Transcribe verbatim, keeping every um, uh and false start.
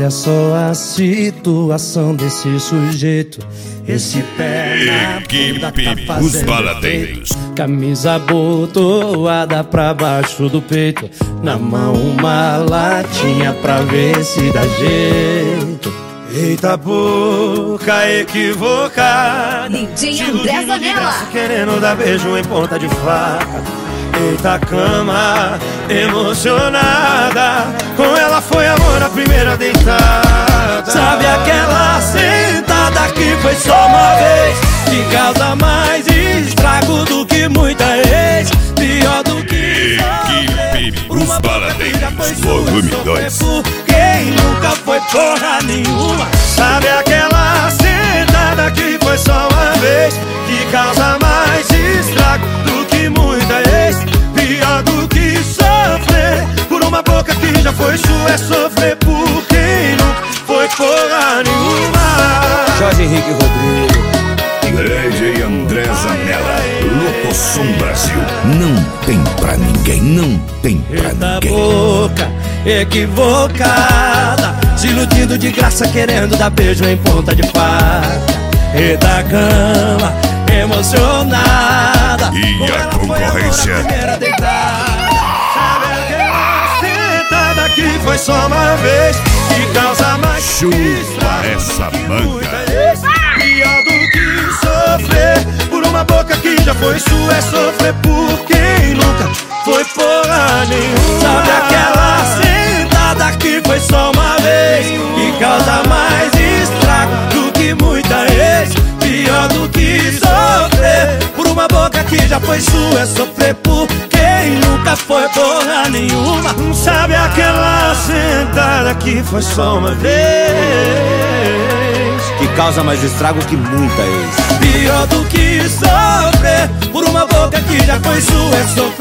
Olha só a situação desse sujeito. Esse pé na bunda tá fazendo efeito. Camisa abotoada pra baixo do peito. Na mão uma latinha pra ver se dá jeito. Eita boca equivocada, D J André Zanella, querendo dar beijo em ponta de faca. Eita cama emocionada, com ela foi amor a primeira deitada. Sabe aquela sentada que foi só uma vez, que causa mais estrago do que muita ex. Pior do que Equipe Os Baladeiros, volume dois. Quem nunca foi porra nenhuma. Sabe aquela sentada que foi só uma vez, que causa mais estrago do que muita ex. Pior do que sofrer por uma boca que já foi sua, é sofrer por quem nunca foi porra nenhuma. Jorge Henrique Rodrigues, D J André Zanella, Locosom Brasil. Não tem pra ninguém, não tem pra Eita ninguém. boca equivocada, se iludindo de graça, querendo dar beijo em ponta de faca. Eita cama emocionada, E com a ela foi concorrência? amor à primeira deitada. Sabe aquela sentada que foi só uma vez, que causa mais Chupa estrago essa do que manga. muita ex. Pior do que sofrer por uma boca que já foi sua, é sofrer por quem nunca foi porra nenhuma. Sabe aquela sentada que foi só uma vez, que causa mais estrago do que muita ex. Pior do que sofrer por uma boca que já foi sua, é sofrer por quem nunca foi porra nenhuma. Sabe aquela sentada que foi só uma vez, que causa mais estrago que muita ex. pior do que sofrer por uma boca que já foi sua, é sofrer